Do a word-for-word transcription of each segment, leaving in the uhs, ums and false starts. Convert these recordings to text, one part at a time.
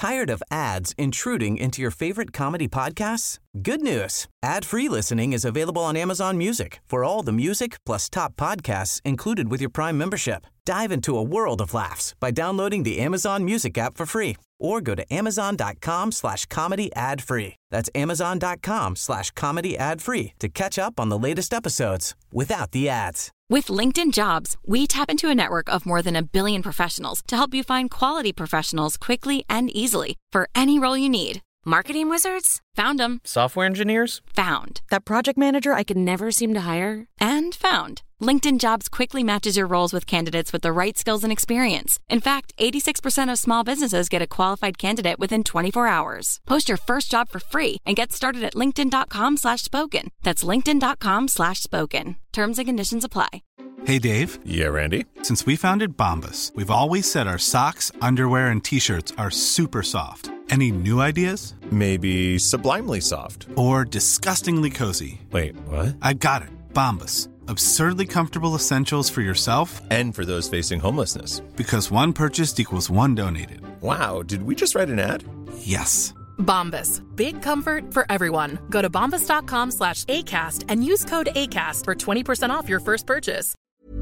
Tired of ads intruding into your favorite comedy podcasts? Good news. Ad-free listening is available on Amazon Music for all the music plus top podcasts included with your Prime membership. Dive into a world of laughs by downloading the Amazon Music app for free or go to amazon.com slash comedy ad free. That's amazon.com slash comedy ad free to catch up on the latest episodes without the ads. With LinkedIn Jobs, we tap into a network of more than a billion professionals to help you find quality professionals quickly and easily for any role you need. Marketing wizards? Found them. Software engineers? Found. That project manager I could never seem to hire? And found. LinkedIn Jobs quickly matches your roles with candidates with the right skills and experience. In fact, eighty-six percent of small businesses get a qualified candidate within twenty-four hours. Post your first job for free and get started at linkedin.com slash spoken. That's linkedin.com slash spoken. Terms and conditions apply. Hey, Dave. Yeah, Randy? Since we founded Bombas, we've always said our socks, underwear, and T-shirts are super soft. Any new ideas? Maybe sublimely soft. Or disgustingly cozy. Wait, what? I got it. Bombas. Absurdly comfortable essentials for yourself and for those facing homelessness. Because one purchased equals one donated. Wow, did we just write an ad? Yes. Bombas. Big comfort for everyone. Go to bombas.com slash ACAST and use code ACAST for twenty percent off your first purchase.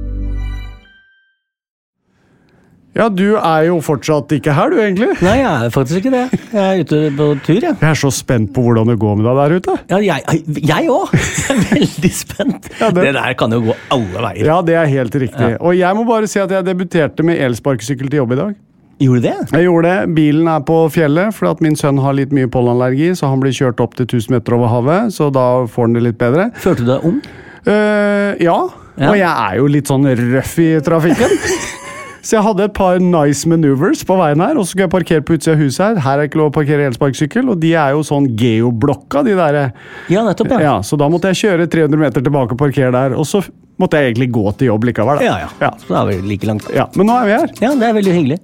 Ja, du er jo fortsatt ikke her, du, egentlig. Nei, jeg er faktisk ikke det. Jeg er ute på tur, ja. Jeg er så spent på hvordan det går med deg der ute. Ja, jeg, jeg også. Jeg er veldig spent. Ja, det, det der kan jo gå alle veier. Ja, det er helt riktig. Ja. Og jeg må bare si at jeg debuterte med elsparkesykkel til jobb i dag. Gjorde du det? Jeg gjorde det. Bilen er på fjellet, for at min sønn har litt mye pollenallergi, så han blir kjørt opp til tusen meter over havet, så da får han det litt bedre. Følte du deg ung? Uh, ja. ja, og jeg er jo litt sånn røff i trafikken. Så jeg hadde et par nice maneuvers på veien her, og så skal jeg parkere på utsida av huset her. Her er ikke lov å parkere elsparkesykkel, og de er jo sånn geoblokka, de der. Ja, nettopp, ja. Ja, så da måtte jeg kjøre tre hundre meter tilbake og parkere der, og så måtte jeg egentlig gå til jobb likevel. Da. Ja, ja, ja. Så da er vi like langt. Ja, men nå er vi her. Ja, det er veldig hyggelig.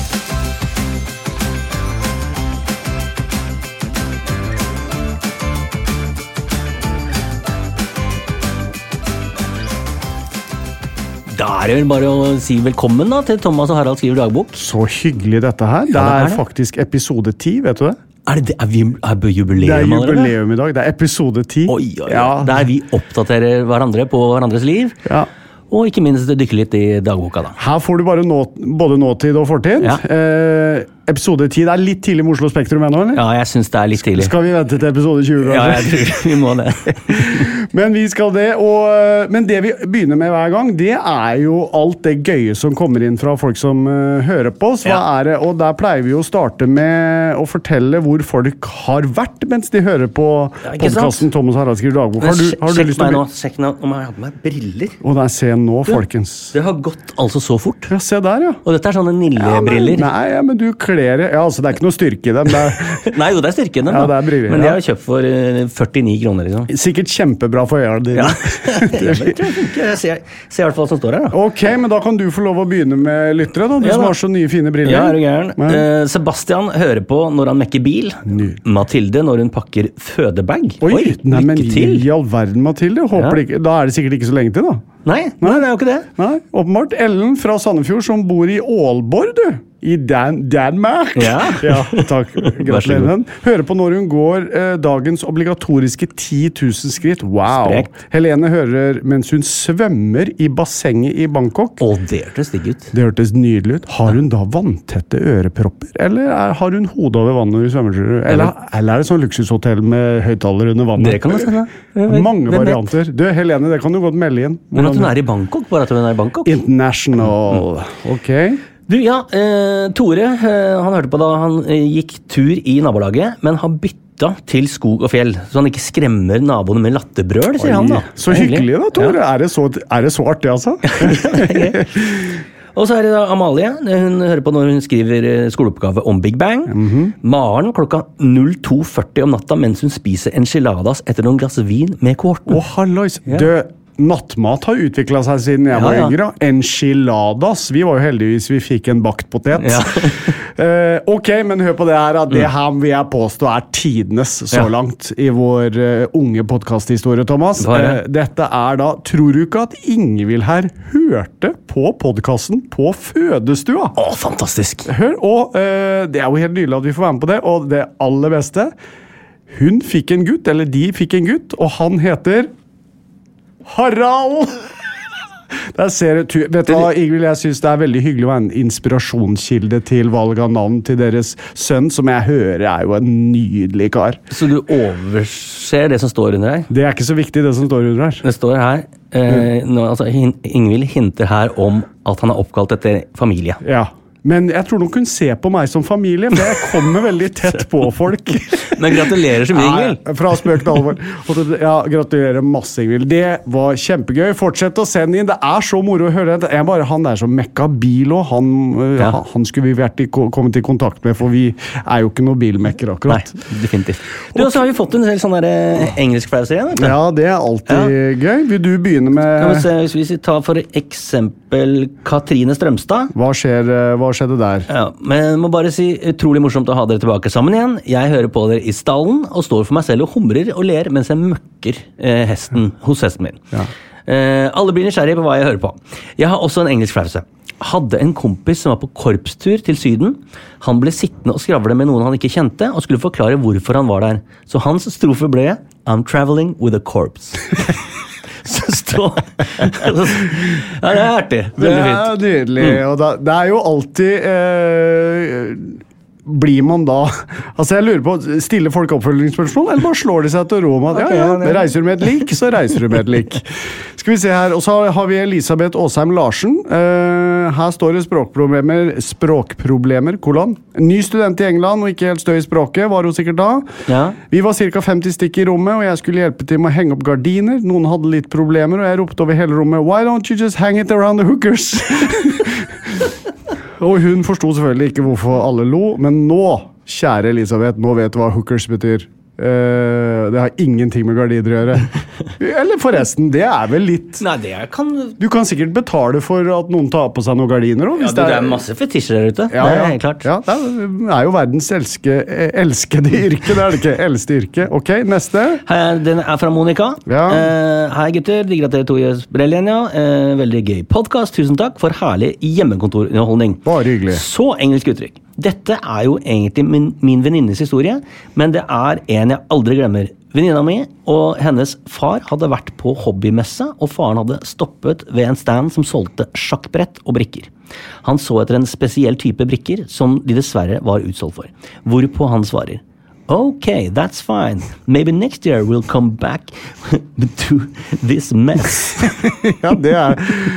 Da er det vel bare å si velkommen da, til Thomas og Harald skriver dagbok. Så hyggelig dette her. Det er, ja, det er det. Faktisk episode ti, vet du det? Er det, det? Er vi er det jubileum allerede? Det er jubileum i dag. Det er episode ti. Oi, oi, oi. Ja. Der vi oppdaterer hverandre på hverandres liv. Ja. Og ikke minst dykke litt i dagboka da. Her får du bare nå, både nåtid og fortid. Ja. Eh, episode ti, det er litt tidlig med Oslo Spektrum ennå, eller? Ja, jeg synes det er litt tidlig. Skal vi vente til episode tjue? Ja, jeg tror vi må det. Men vi skal det, og, men det vi begynner med hver gang, det er jo alt det gøye som kommer inn fra folk som uh, hører på oss. Hva ja. er det? Og der pleier vi å starte med å fortelle hvor folk har vært mens de hører på ja, podcasten Thomas Harald skriver dagbok. Har du, har du lyst til å... Sjekk meg nå om jeg har med meg briller. Og der ser jeg nå, du, folkens. Det har gått altså så fort. Ja, se der, ja. Og dette er sånne Nille-briller. Ja, nei, ja, men du kler... Ja, altså, det er ikke noe styrke i dem. Det er... nei, jo, det er styrke i dem, ja, det er briller, men de har kjøpt for uh, førtini kroner, liksom. Sikkert kjempebra for øynene dine. Ja. det tror jeg funker. Jeg ser, ser i hvert fall hva som står her, da. Ok, men da kan du få lov å begynne med lyttere, da. Du ja, da. som har så nye fine briller. Ja, er du gæren. Uh, Sebastian hører på når han mekker bil. Ny. Mathilde når hun pakker fødebag. Oi, Oi nei, men til. I all verden, Mathilde. Håper ja. ikke, da er det sikkert ikke så lenge til, da. Nei, nei, det er jo ikke det. Nei, åpenbart. Ellen fra Sandefjord som bor i Aalborg, du. I Dan Danmark. Ja. ja, takk. Gratulerer. Hører på når hun går eh, dagens obligatoriske ti tusen skritt. Wow. Sprekt. Helene hører mens hun svømmer i bassenget i Bangkok. Å, det hørtes digg ut. Det hørtes nydelig ut. Har hun da vanntette ørepropper? Eller er, har hun hodet over vannet når hun svømmer? Eller, eller er det sånn luksushotell med høyttaler under vannet? Det kan det sende. Mange varianter. Du, Helene, det kan du godt melde inn. Men at hun er i Bangkok? Bare at hun er i Bangkok? International. Ok. Du, ja, eh, Tore, eh, han hørte på da han eh, gikk tur i nabolaget, men har bytta til skog og fjell, så han ikke skremmer naboene med latterbrøl, sier Oi, han da. Så hyggelig da, Tore. Ja. Er, det så, er det så artig, altså? Og så er det da Amalie, hun hører på når hun skriver skoleoppgave om Big Bang. Mm-hmm. Maren klokka to førti om natta mens hun spiser enchiladas etter noen glass vin med kohorten. Å, hallois. Ja. Du, nattmat har utviklet seg siden jeg var Ja, ja. yngre. Enchiladas. Vi var jo heldigvis, vi fikk en bakt potet. Ja. Eh, ok, men hør på det her. At det her vil jeg påstå er tidenes så Ja. langt i vår eh, unge podcasthistorie, Thomas. Hva er det? Eh, dette er da, tror du ikke at Ingvild her hørte på podcasten på fødestua? Å, fantastisk. Hør, og eh, det er jo helt nydelig at vi får være med på det, og det aller beste, hun fikk en gutt, eller de fikk en gutt, og han heter Harald! Der ser du, vet du hva, Ingvild, jeg synes det er veldig hyggelig å være en inspirasjonskilde til valg av navn til deres sønn, som jeg hører er jo en nydelig kar. Så du overser det som står under her? Det er ikke så viktig det som står under her. Det står her, eh, nå, altså, Hin- Ingvild hinter her om at han er oppkalt etter familie. Ja. Men jeg tror nok hun ser på meg som familie, for jeg kommer veldig tett på folk. Men gratulerer så mye, Ingvild. Nei, fra spøk til alvor. Ja, gratulerer masse, Ingvild. Det var kjempegøy. Fortsett å sende inn. Det er så moro å høre. Jeg bare, han der som mekka bil, og han, Ja. han, han skulle vi vært i, kommet i kontakt med, for vi er jo ikke noen bilmekker akkurat. Nei, definitivt. Du, og så har vi fått en del sånne der, eh, engelskflauser igjen. vet du. Ja, det er alltid gøy. Vil du begynne Kan vi med... se, hvis vi tar for eksempel Katrine Strømstad. Hva, skjer, eh, hva skjedde der? Ja, men må bare si, utrolig morsomt å ha dere tilbake sammen igjen. Jeg hører på dere i stallen og står for meg selv og humrer og ler mens jeg møkker eh, hesten hos hesten min. Ja. Eh, alle blir nysgjerrige på hva jeg hører på. Jeg har også en engelsk flause. Hadde en kompis som var på korpstur til Syden. Han ble sittende og skravle med noen han ikke kjente, og skulle forklare hvorfor han var der. Så hans strofe ble I'm traveling with a corpse. Så stå Ja, det er artig. Det Veldig er fint. nydelig, og da, det er jo alltid eh, blir man da Altså jeg lurer på, stiller folk oppfølgingsspørsmål, eller bare slår de seg til ro med at Ok, ja, ja, ja, det- reiser du med et lik, så reiser du med et lik. Skal vi se her, og så har vi Elisabeth Åsheim Larsen. Eh, her står det språkproblemer, språkproblemer, kolon. Ny student i England, og ikke helt støy i språket, var hun sikkert da. Ja. Vi var ca. femti stykker i rommet, og jeg skulle hjelpe til med å henge opp gardiner. Noen hadde litt problemer, og jeg ropte over hele rommet Why don't you just hang it around the hookers? Og hun forsto selvfølgelig ikke hvorfor alle lo, men nå, kjære Elisabeth, nå vet du hva hookers betyr. Eh, det har ingenting med gardiner å gjøre. Eller forresten, det er vel litt... Nei, det kan Du kan sikkert betale for at noen tar på seg noen gardiner også, Ja, hvis du, det er masse fetisjer der ute. Ja, det er ja. helt klart. Ja, det er jo verdens elske, elskede yrke, det er det ikke. Eldste yrke. Ok, neste. Hei, den er fra Monika. Ja. Eh, hei gutter, digger at dere to gjør sprell igjen, ja. Eh, veldig gøy podcast. Tusen takk for herlig hjemmekontorunderholdning. Bare hyggelig. Så engelsk uttrykk. Dette er jo egentlig min, min venninnes historie, men det er en jeg aldri glemmer. Venninna mi og hennes far hadde vært på hobbymesse, og faren hadde stoppet ved en stand som solgte sjakkbrett og brikker. Han så etter en spesiell type brikker som de dessverre var utsolgt for. Hvorpå han svarer Ok, that's fine. Maybe next year we'll come back to this mess. Ja, det er,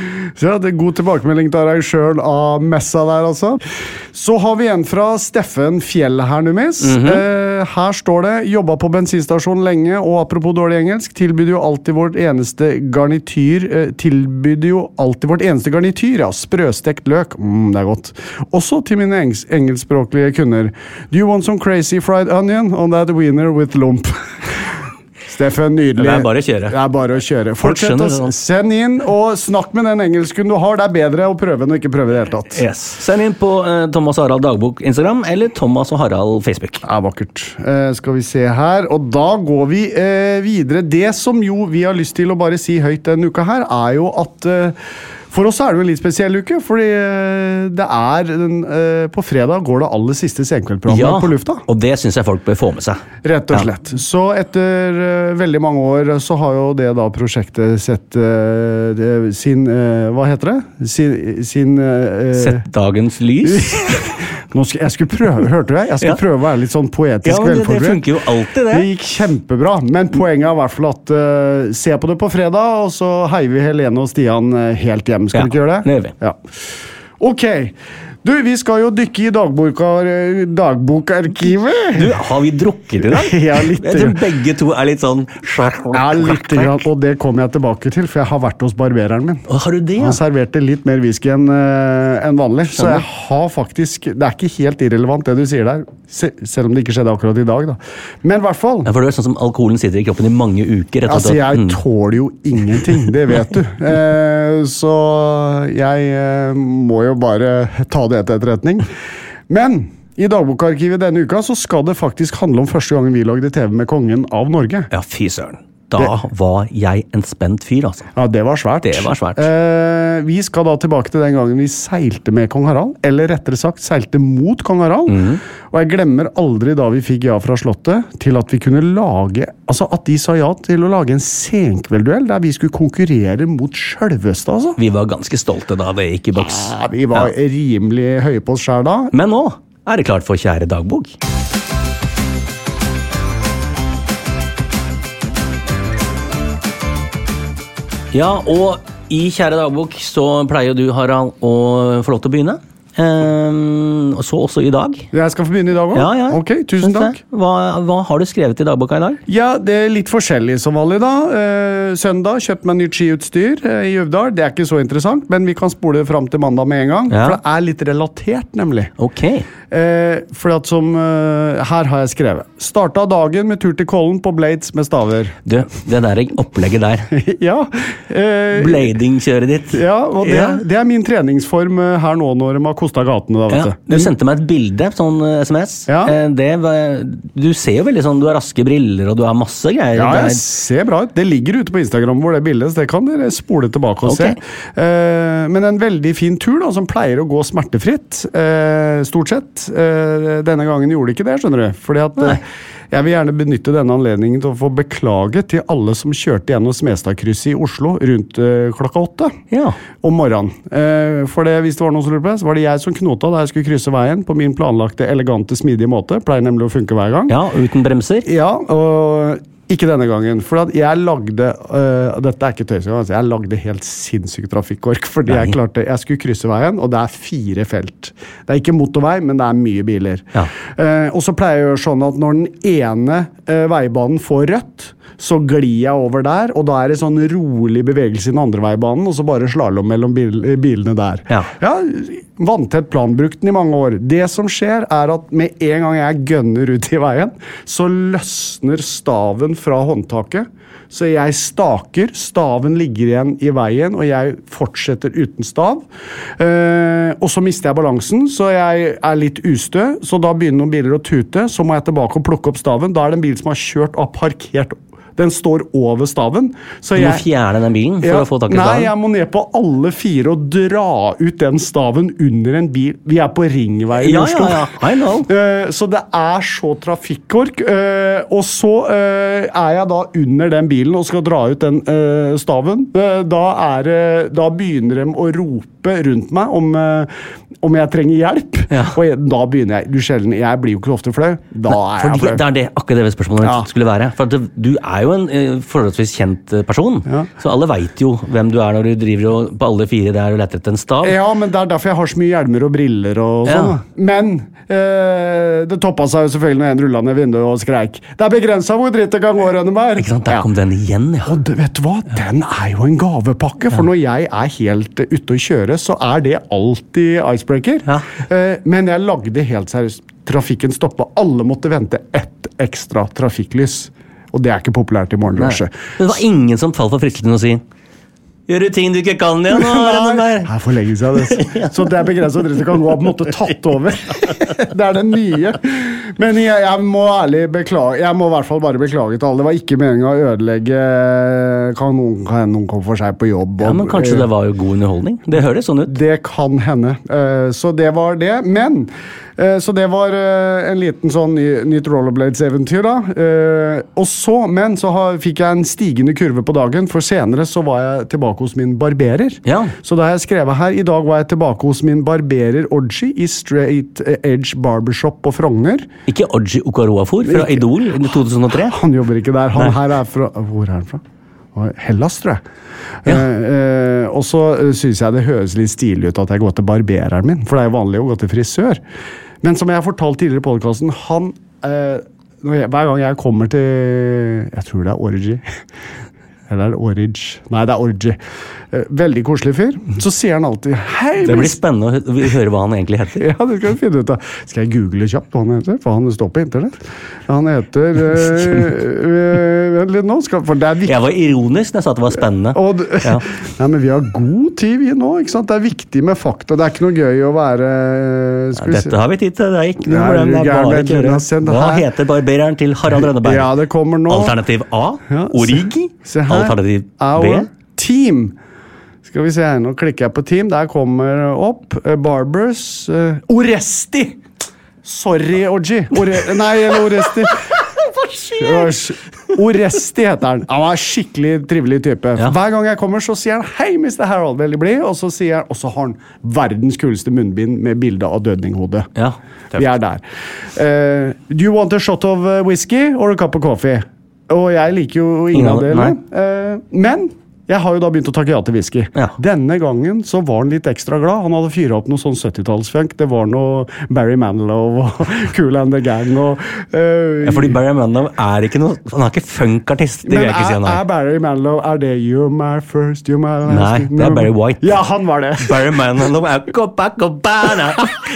så det er god tilbakemelding til arrangøren av messa der, altså. Så har vi en fra Steffen Fjell her, Numis. Mhm. eh, her står det, jobba på bensinstasjon lenge, og apropos dårlig engelsk, tilbyr jo alltid vårt eneste garnityr, eh, tilbyr jo alltid vårt eneste garnityr, ja, sprøstekt løk. Mm, det er godt. Også til mine engs engelskspråklige kunder. Do you want some crazy fried onion on that wiener with lump? Steffen, nydelig. Det er bare å kjøre. Det er bare å kjøre. Folk Fortsett skjønner å det nå. send inn, og snakk med den engelsken du har. Det er bedre å prøve enn å ikke prøve det hele tatt. Yes. Send inn på eh, Thomas og Harald Dagbok Instagram, eller Thomas og Harald Facebook. Det er vakkert. Eh, skal vi se her, og da går vi eh, videre. Det som jo vi har lyst til å bare si høyt denne uka her, er jo at eh, for oss er det jo en litt spesiell uke, fordi eh, det er den, eh, på fredag går det aller siste senkveldprogrammet på lufta. og det synes jeg folk bør få med seg. Rett og slett. Så etter uh, veldig mange år så har jo det da prosjektet sett uh, det, sin, uh, hva heter det? Sin, sin uh, Sett dagens lys. Nå skal, jeg skulle prøve, hørte du det? Jeg skulle Ja. prøve å være litt sånn poetisk Ja, men det, det velforberedt. funker jo alltid, det. Det gikk kjempebra, men poenget er i hvert fall at uh, se på det på fredag, og så heier vi Helene og Stian uh, helt hjem. Skal Ja, vi ikke gjøre det? det gjør vi. Ja. Ok, Du, vi skal jo dykke i dagbokar, dagbokarkivet. Du, har vi drukket i dag? Ja, litt. Jeg tror begge to er litt sånn... Ja, litt grann, og det kommer jeg tilbake til, for jeg har vært hos barbereren min. Å, har du det? Ja? Han serverte litt mer whisky enn uh, en vanlig, så jeg har faktisk... Det er ikke helt irrelevant det du sier der, se, selv om det ikke skjedde akkurat i dag, da. Men i hvert fall... Ja, for det er sånn som alkoholen sitter i kroppen i mange uker. Altså, jeg tåler jo ingenting, det vet du. Uh, så jeg uh, må jo bare ta det etter etterretning. Men i dagbokarkivet denne uka så skal det faktisk handle om første gangen vi lagde T V med kongen av Norge. Ja, fy søren. Da det, var jeg en spent fyr, altså. Ja, det var svært. Det var svært. Eh, vi skal da tilbake til den gangen vi seilte med kong Harald, eller rettere sagt seilte mot kong Harald. Mm. Og jeg glemmer aldri da vi fikk ja fra slottet til at vi kunne lage, altså at de sa ja til å lage en senkveldduell der vi skulle konkurrere mot selveste, altså. Vi var ganske stolte da det gikk i boks. Ja, vi var ja. rimelig høye på oss selv da. Men nå er det klart for kjære dagbok. Ja, og i kjære dagbok så pleier du, Harald, å få lov til å begynne. Um, og så også i dag. Jeg skal få begynne i dag også? Ja, ja. Ok, tusen takk. Hva, hva har du skrevet i dagboka i dag? Ja, det er litt forskjellig som vanlig da. Eh, søndag, kjøpt meg nytt skiutstyr eh, i Uvdal. Det er ikke så interessant, men vi kan spole det frem til mandag med en gang. Ja. For det er litt relatert, nemlig. Ok. Eh, for at som, eh, her har jeg skrevet. Startet dagen med tur til Kollen på Blades med staver. Du, det der opplegget der. Ja. Eh, Blading-kjøret ditt. Ja, og det, ja. det er min treningsform her nå når man har kostet gatene da, vet ja. du. Du sendte meg et bilde, sånn sms. Ja. Eh, det var, du ser jo veldig sånn, du har raske briller og du har masse greier. Ja, jeg ser bra ut. Det ligger ute på Instagram hvor det bildet, så det kan dere spole tilbake og okay. se. Eh, men en veldig fin tur da, som pleier å gå smertefritt, eh, stort sett. Uh, denne gangen gjorde ikke det, skjønner du. Fordi at uh, jeg vil gjerne benytte denne anledningen til å få beklage til alle som kjørte gjennom Smestadkrysset i Oslo rundt uh, klokka åtte ja. om morgenen. Uh, for det, hvis det var noen som lurer på det, så var det jeg som knota da jeg skulle krysse veien på min planlagte, elegante, smidige måte. Pleier nemlig å funke hver gang. Ja, uten bremser. Ja, og ikke denne gangen, for at jeg lagde, uh, dette er ikke tøysing, altså jeg lagde helt sinnssykt trafikkork, fordi Nei. jeg klarte, jeg skulle krysse veien, og det er fire felt. Det er ikke motorvei, men det er mye biler. Ja. Uh, og så pleier jeg å gjøre sånn at når den ene uh, veibanen får rødt, så glir jeg over der, og da er det sånn rolig bevegelse i den andre veibanen, og så bare slalom mellom bil, bilene der. Ja. Ja, vanntett plan, brukt den i mange år. Det som skjer er at med en gang jeg gønner ut i veien, så løsner staven fra håndtaket, så jeg staker, staven ligger igjen i veien, og jeg fortsetter uten stav. Eh, og så mister jeg balansen, så jeg er litt ustø, så da begynner noen biler å tute, så må jeg tilbake og plukke opp staven. Da er det en bil som har kjørt og parkert. Den står over staven. Så du må jeg, fjerne den bilen for ja, å få tak i staven? Nei, jeg må ned på alle fire og dra ut den staven under en bil. Vi er på Ringveien i ja, Oslo. Ja, ja, I know. Uh, så det er så trafikkork. Uh, og så uh, er jeg da under den bilen og skal dra ut den uh, staven. Uh, da, er, uh, da begynner de å rope rundt meg om, uh, om jeg trenger hjelp. Ja. Og jeg, da begynner jeg, du sjelden, jeg blir jo ikke ofte flau. Da Nei, er jeg flau. Det er det akkurat det spørsmålet ja. skulle være. For at du er jo en eh, forholdsvis kjent person, ja. så alle vet jo hvem du er når du driver og, på alle fire der og leter etter en stav. Ja, men det er derfor jeg har så mye hjelmer og briller og sånn. Ja. Men eh, det toppet seg jo selvfølgelig når en rullet ned vinduet og skreik. Det er begrenset hvor dritt det kan gå, Rønneberg. Ikke sant, der ja. kom den igjen, ja. Og det, vet du hva, den er jo en gavepakke, for ja. når jeg er helt uh, ute å kjøre, så er det alltid icebreaker. Ja. Eh, men jeg lagde helt seriøst. Trafikken stoppet. Alle måtte vente ett ekstra trafikklys. Og det er ikke populært i morgenrushet. Det var ingen som falt for fristelsen å si gjør du ting du ikke kan igjen? Nei, her forlegges jeg det. Så det er begrenset at det kan gå på en måte tatt over. Det er det nye. Men jeg, jeg må ærlig beklage, jeg må i hvert fall bare beklage til alle. Det var ikke meningen å ødelegge, kan noen, kan noen komme for seg på jobb. Og, ja, men kanskje det var jo god underholdning? Det høres sånn ut. Det kan hende. Så det var det. Men så det var en liten sånn ny, nytt Rollerblades-eventyr da. Og så, men så har, fikk jeg en stigende kurve på dagen, for senere så var jeg tilbake hos min barberer. Ja. Så da har jeg skrevet her, i dag var jeg tilbake hos min barberer Odji i Straight Edge Barbershop på Frogner. Ikke Odji Okaroafor fra Idol i to tusen og tre? Han jobber ikke der, han Nei. her er fra, hvor er han fra? Hellas, tror jeg. Ja. Eh, eh, og så synes jeg det høres litt stilig ut at jeg går til barbereren min, for det er jo vanlig å gå til frisør. Men som jeg har fortalt tidligere i podcasten, han, eh, når jeg, hver gang jeg kommer til, jeg tror det er Orgy, eller er det Orage? Nei, det er Orgy. Veldig koselig fyr. Så sier han alltid hei, Det blir spennende å høre hva han egentlig heter. Ja, det skal vi finne ut av. Skal jeg google kjapt hva han heter? For han står på internett. Han heter øh, Vent litt nå, skal, for det er viktig. Jeg var ironisk når jeg sa at det var spennende. Og, Ja. Nei, men vi har god tid vi nå, ikke sant? Det er viktig med fakta. Det er ikke noe gøy å være skal vi Dette se. har vi tid til. Det er ikke noe Nei, problem. Det er gæren, bare det er å kjøre. send Hva her. heter barbereren til Harald Rønneberg? Ja, det kommer nå. Alternativ A, Ja, se- Origi. se her. Alternativ B. Our team. Skal vi se her, nå klikker jeg på team. Der kommer opp uh, Barbers. Uh, Oresti! Sorry, Orgy. Ore nei, eller Oresti. Oresti heter han. Han var en skikkelig trivelig type. Ja. Hver gang jeg kommer, så sier han hei, mister Harold, veldig blid. Og så sier han, og så har han verdens kuleste munnbind med bilde av dødninghodet. Ja, Vi er der. Uh, do you want a shot of uh, whisky or a cup of coffee? Og jeg liker jo ingen, Ingen av av det, delene. Uh, men jeg har jo da begynt å takke ja til whisky. Ja. Denne gangen så var han litt ekstra glad. Han hadde fyret opp noe sånn syttitalsfunk. Det var noe Barry Manilow og Kool and the Gang. Og, uh, Ja, fordi Barry Manilow er ikke noe Han er ikke funkartist, det vil men jeg ikke si er, han er er. Barry Manilow er det You're my first, you're my last? Nei, det er Barry White. Ja, han var det. Barry Manilow er Copacabana.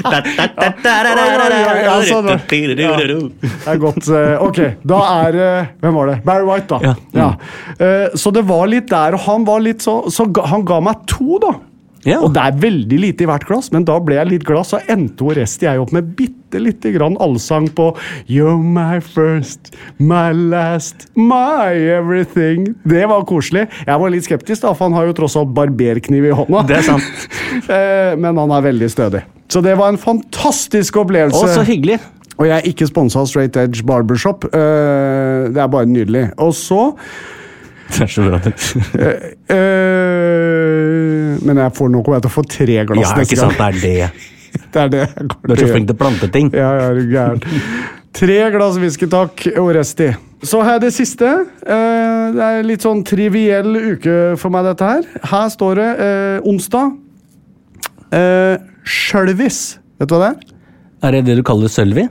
Ja, sånn var det. Ja, det er godt. eh, Ok, da er eh, hvem var det? Barry White, da. Ja. Ja. Eh, Så det var litt der, og han var litt så, så ga, han ga meg to, da. Ja. Og det er veldig lite i hvert glass, men da ble jeg litt glad, så endte Oresti jeg opp med bitte lite grann allsang på You're my first, my last, my everything. Det var koselig. Jeg var litt skeptisk, da, for han har jo tross alt barberkniv i hånda. Det er sant. Eh, Men han er veldig stødig. Så det var en fantastisk opplevelse. Å, så hyggelig. Og jeg er ikke sponset av Straight Edge Barbershop. Eh, Det er bare nydelig. Og så Det er så bra. eh, eh, Men jeg får nå kommer jeg til å få tre glass Ja, neste ikke sant, det er det. Det er det jeg kommer Du er til å så gjøre. flink til å plante ting. Ja, ja, er du gæren. Tre glass whisky, takk, Oresti. Så har jeg det siste. Eh, Det er litt sånn triviell uke for meg, dette her. Her står det eh, onsdag. Eh, Sjølvis. Vet du hva det er? Er det det du kaller Sølvi?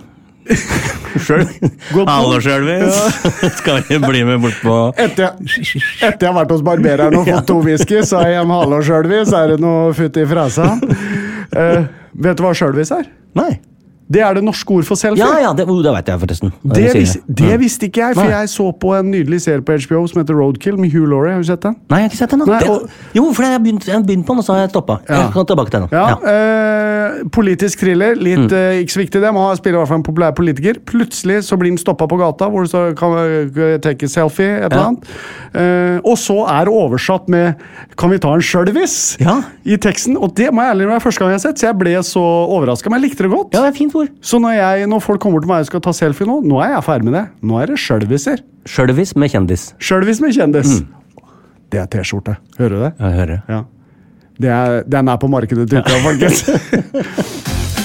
Godt Hallo, på. Sølvis. Skal vi bli med bort på Etter, etter jeg har vært hos barbereren og fått to whisky, så er jeg hjemme hallo sjølvis. Er det noe futt i fresa? Eh, vet du hva sjølvis er? Nei. Det er det norske ord for selfie. Ja, ja, det, oh, det vet jeg forresten. Det, Jeg sier vis, det Mm. visste ikke jeg, for Nei. jeg så på en nydelig serie på H B O som heter Roadkill med Hugh Laurie. Har du sett den? Nei, jeg har ikke sett den. da. Nei, Det- og- Jo, for jeg har begynt, jeg har begynt på den, og så har jeg stoppa. Ja. Jeg kan tilbake til den. Ja, Ja. eh, politisk thriller. Litt eh, ikke så viktig det. Man spiller i hvert fall en populær politiker. Plutselig så blir den stoppa på gata, hvor det står kan vi take a selfie, et eller Ja. annet. Eh, og så er det oversatt med kan vi ta en sjølvis Ja. i teksten. Og det må jeg ærlig være første gang jeg har sett, så jeg ble så overraska. Men jeg likte det godt. Ja, det er fint ord. Så når, jeg, når folk kommer til meg og skal ta selfie nå, nå er jeg ferdig med det. Nå er det sjølviser. Sjølvis med kjendis. Sjølvis med kjendis. Mm. Det er T-skjorte. Hører du det? Jeg hører. Ja. Det er, den er på markedet til uka, folkens.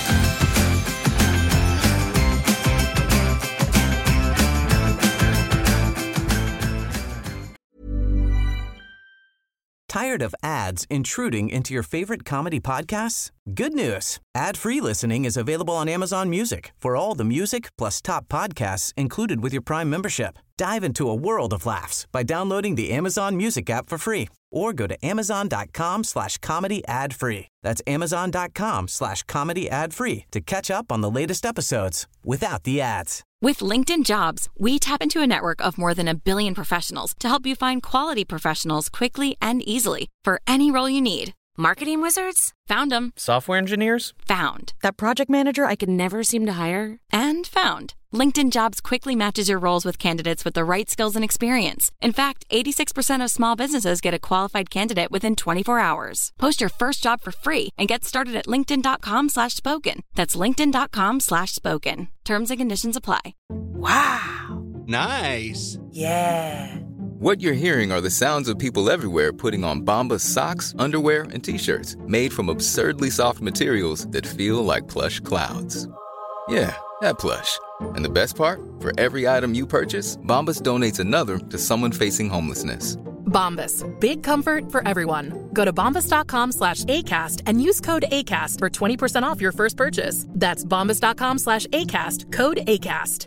Tired of ads intruding into your favorite comedy podcasts? Good news. Ad-free listening is available on Amazon Music for all the music plus top podcasts included with your Prime membership. Dive into a world of laughs by downloading the Amazon Music app for free or go to amazon.com slash comedy ad free. That's amazon.com slash comedy ad free to catch up on the latest episodes without the ads. With LinkedIn Jobs, we tap into a network of more than a billion professionals to help you find quality professionals quickly and easily for any role you need. Marketing wizards? Found them. Software engineers? Found. That project manager I could never seem to hire? And found. LinkedIn Jobs quickly matches your roles with candidates with the right skills and experience. In fact, eighty-six percent of small businesses get a qualified candidate within twenty-four hours. Post your first job for free and get started at linkedin.com slash spoken. That's linkedin.com slash spoken. Terms and conditions apply. Wow. Nice. Yeah. What you're hearing are the sounds of people everywhere putting on Bombas socks, underwear, and T-shirts made from absurdly soft materials that feel like plush clouds. Yeah, that plush. And the best part? For every item you purchase, Bombas donates another to someone facing homelessness. Bombas. Big comfort for everyone. Go to bombas.com slash ACAST and use code ACAST for twenty percent off your first purchase. That's bombas.com slash ACAST. Code ACAST.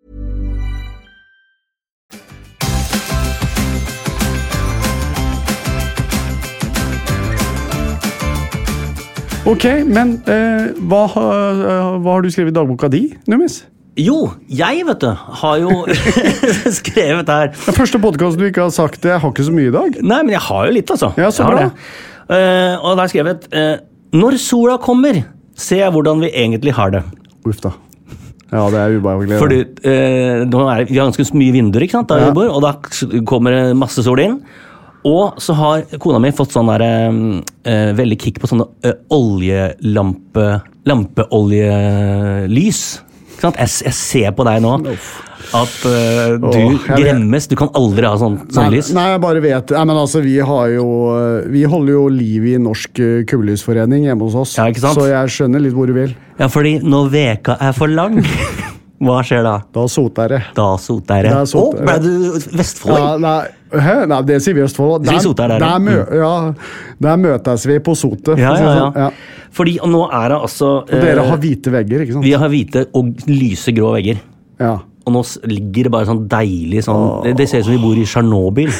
Ok, men eh, hva, har- hva har du skrevet i dagboka di, Numis? Jo, jeg vet du, har jo skrevet her. Den første podcasten du ikke har sagt det, jeg har ikke så mye i dag. Nei, men jeg har jo litt, altså. Ja, så Jeg har bra. det. Eh, og da har jeg skrevet, eh, når sola kommer, ser jeg hvordan vi egentlig har det. Uff da. Ja, det er ubehagelig. Fordi eh, nå er det, vi har ganske mye vinduer, ikke sant, der Ja. vi bor, og da kommer det masse sol inn. Og så har kona mi fått sånn der, eh, veldig kick på sånne eh, oljelampe, lampeoljelys. Ikke sant? Jeg, jeg ser på deg nå at eh, du Åh, jeg vet. gremmes. Du kan aldri ha sånn, sånn Nei, lys. nei, jeg bare vet. Nei, men altså, vi har jo Vi holder jo liv i Norsk eh, Kubbelysforening hjemme hos oss. Ja, ikke sant? Så jeg skjønner litt hvor du vil. Ja, fordi når veka er for lang, hva skjer da? Da soter det. Da soter det. Da Å, soter ble det. du Vestfold? Ja, nei, hæ? Nei, det sier vi i Østfold. Vi soter der, ja. der, mø, ja, der møtes vi på sotet. for Ja, å si ja, det ja. sånn. Fordi og nå er det altså Og dere eh, har hvite vegger, ikke sant? Vi har hvite og lysegrå vegger. Ja. Og nå s- ligger det bare sånn deilig sånn det, det ser ut som vi bor i Tsjernobyl.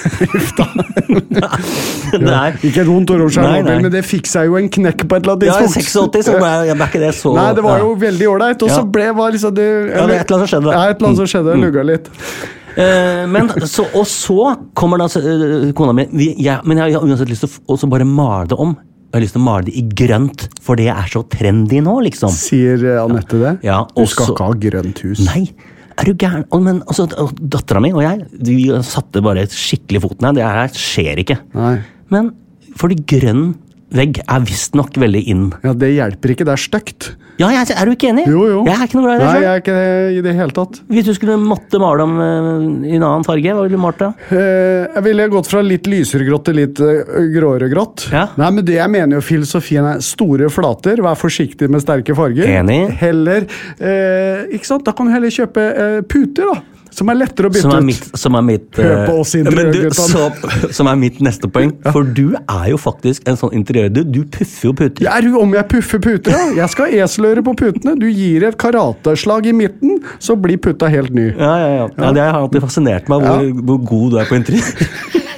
det er Ikke vondt ord om Nei, Tsjernobyl, nei. men det fikk seg jo en knekk på et eller annet Ja, i tidspunkt. seksogåtti så ble, jeg, ble ikke det så Nei, det var jo ja. veldig ålreit, og så Ja. ble var liksom det, Ja, det er et eller annet som skjedde. Ja, et eller annet som skjedde, Mm. lugga litt. Eh, men, så, Og så kommer da eh, kona mi vi, jeg, Men jeg har uansett lyst til å f- også bare male det om. Jeg har lyst til å male det i grønt, for det er så trendy nå, liksom. Sier eh, Anette det? Ja, Du og skal så- ikke ha grønt hus. Nei, er du gæren? Og, men altså, dattera mi og jeg vi satte bare skikkelig foten her. Det her skjer ikke. Nei. Men fordi grønn vegg er visstnok veldig inn. Ja, det hjelper ikke, det er stygt. Ja, jeg, er du ikke enig? Jo, jo. Jeg er ikke noe glad i det Nei, selv. jeg er ikke det i det hele tatt. Hvis du skulle måtte male dem eh, i en annen farge, hva ville du malt da? Eh, jeg ville gått fra litt lysere grått til litt eh, gråere grått. Ja. Nei, men det jeg mener jo filosofien er store flater, vær forsiktig med sterke farger. Enig. Heller, eh, ikke sant? Da kan du heller kjøpe eh, puter da, som er lettere å bytte Som er ut. mitt, som er mitt Hør på oss eh, men du, interiørguttene. så, Som er mitt neste poeng. For du er jo faktisk en sånn interiør. Du, du puffer jo puter. Ja, er du om jeg puffer puter da? Jeg skal ha eseløre på putene. Du gir et karateslag i midten, så blir putta helt ny. Ja, ja, ja. ja det har alltid fascinert meg, hvor, Ja. hvor god du er på interiør.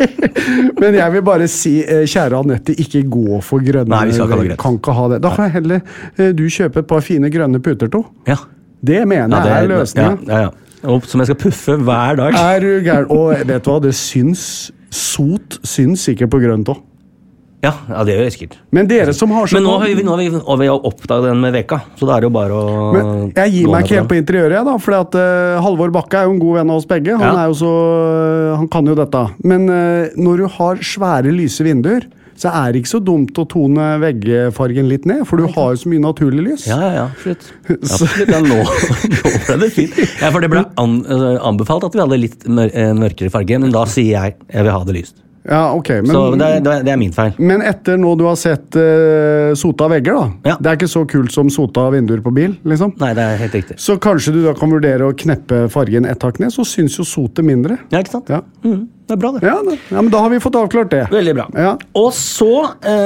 Men jeg vil bare si, eh, kjære Anette, ikke gå for grønne. Nei, vi skal ikke ha grønt. Kan ikke ha det. Da kan jeg heller eh, du kjøpe et par fine grønne puter to. Ja. Det mener Ja, jeg det er løsningen. Ja, ja, ja. Og som jeg skal puffe hver dag. Er du gæren? Og vet du hva, det syns sot syns sikkert på grønt òg. Ja, ja, det gjør jeg sikkert. Men dere som har så Men nå har vi, nå har vi, og vi har oppdaget den med veka, så da er det jo bare å Men jeg gir gå meg med ikke helt den. på interiøret, jeg da, fordi at eh, Halvor Bakke er jo en god venn av oss begge. Han, Ja. er jo så, han kan jo dette. Men eh, når du har svære, lyse vinduer, så er det ikke så dumt å tone veggfargen litt ned, for du har jo så mye naturlig lys. Ja, ja, ja, absolutt. absolutt. Ja, nå, nå ble det fint. Ja, for det ble an, eh, anbefalt at vi hadde litt mør, eh, mørkere farge, men da sier jeg jeg vil ha det lyst. Ja, ok. Men, Så det, er- det, er- det er min feil. men etter nå du har sett eh, sota vegger, da. Ja. Det er ikke så kult som sota vinduer på bil, liksom. Nei, det er helt riktig. Så kanskje du da kan vurdere å kneppe fargen ett hakk ned, så syns jo sotet mindre. Ja, ikke sant? Ja. Mm, det er bra, det. Ja, da, ja, men da har vi fått avklart det. Veldig bra. Ja. Og så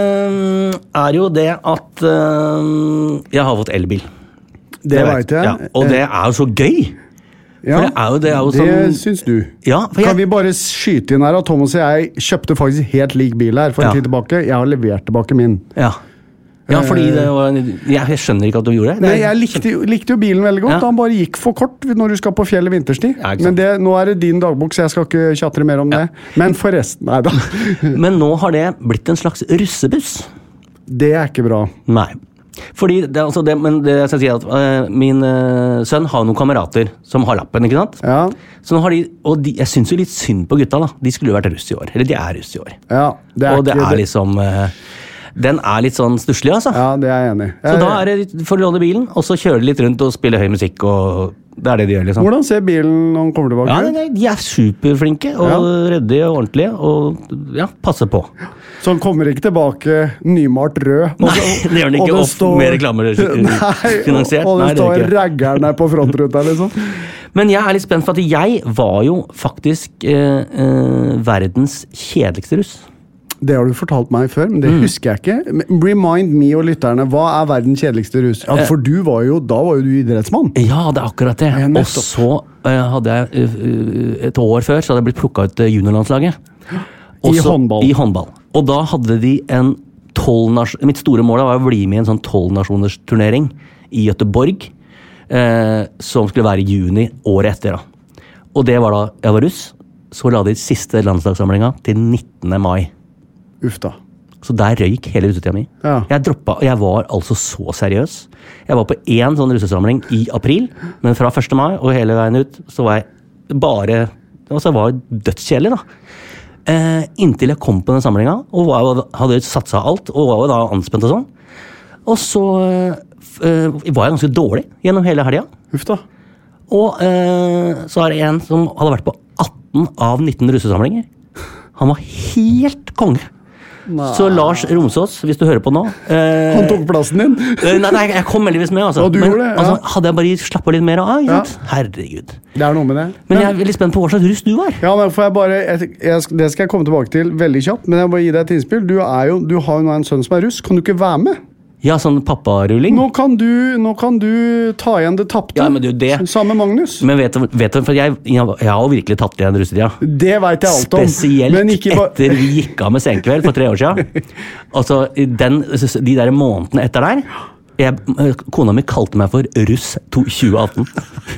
eh, er jo det at eh, jeg har fått elbil. Det vet- veit jeg. Ja, og det er jo så gøy! Ja, For det er jo, det er jo det sånn syns du. Ja, for Kan jeg, vi bare skyte inn her at Thomas og jeg kjøpte faktisk helt lik bil her for en Ja. tid tilbake. Jeg har levert tilbake min. ja. ja, fordi det var jeg, jeg skjønner ikke at du gjorde det. Nei, Jeg likte, jo- likte jo bilen veldig godt. Ja. Han bare gikk for kort når du skal på fjellet vinterstid. Ja, ikke sant. Men det, nå er det din dagbok, så jeg skal ikke tjatre mer om det. Men forresten, nei da. Men nå har det blitt en slags russebuss. Det er ikke bra. Nei. Fordi det, altså det, men det jeg skal si er at øh, min øh, sønn har noen kamerater som har lappen, ikke sant? Ja, Så nå har de, og de, jeg syns jo litt synd på gutta, da. De skulle jo vært russ i år. Eller de er russ i år. ja. Det er og det ikke, er liksom øh, Den er litt sånn stusslig, altså. Ja, det er jeg enig i. Så da er det, får de låne bilen, og så kjører de litt rundt og spiller høy musikk, og det er det de gjør, liksom. Hvordan ser bilen når han kommer tilbake? Ja, nei, De er superflinke og Ja. ryddige og ordentlige, og ja, passer på. Så han kommer ikke tilbake nymalt rød? og Nei, så- det gjør han og ikke det opp med reklamer Nei, finansiert. Og, og Nei, det det gjør står ikke. raggeren der på frontruta, liksom. Men jeg er litt spent, for at jeg var jo faktisk eh, eh, verdens kjedeligste russ. Det har du fortalt meg før, men det mm. husker jeg ikke. Remind me og lytterne, hva er verdens kjedeligste russ? Ja, for du var jo, da var jo du idrettsmann. Ja, det er akkurat det. Ja, og så uh, hadde jeg, uh, et år før, så hadde jeg blitt plukket ut uh, juniorlandslaget. Også, I håndball. I håndball. Og da hadde de en tolv, mitt store mål var å bli med i en sånn tolv-nasjoners turnering i Göteborg, uh, som skulle være i juni året etter. Da. Og det var da jeg var russ, så la de siste landslagssamlinga til nittende mai. Uff da. Så der røyk hele russetida mi. Ja. Jeg droppet, og jeg var altså så seriøs. Jeg var på én sånn russesamling i april, men fra første mai og hele veien ut, så var jeg bare, altså jeg var dødskjedelig da. Eh, inntil jeg kom på den samlinga, og var, hadde satset alt, og var jo da anspent og sånn. Og så eh, var jeg ganske dårlig gjennom hele helga. Uff da. Og eh, så er det en som hadde vært på atten av nitten russesamlinger. Han var helt konge. Nei. Så Lars Romsås, hvis du hører på nå eh, Han tok plassen din? nei, nei, jeg kom veldigvis med altså. Og du Men, gjorde det, ja. altså, hadde jeg bare slappet litt mer av ja. Herregud. Det er noe med det. Men jeg er veldig spent på hva slags russ du var. Ja, men får jeg bare jeg, jeg, Det skal jeg komme tilbake til veldig kjapt. Men jeg må bare gi deg et innspill. Du, er jo, du har jo nå en sønn som er russ. Kan du ikke være med? Ja, sånn papparulling. Nå kan du, nå kan du ta igjen det tapte. Ja, men du, det... Sammen med Magnus. Men vet du, vet du for jeg, jeg, jeg har jo virkelig tatt igjen russetida. Det vet jeg alt om. Spesielt ikke... etter vi gikk av med Senkveld for tre år siden. Altså, den, de der månedene etter der, jeg, kona mi kalte meg for russ tjue atten.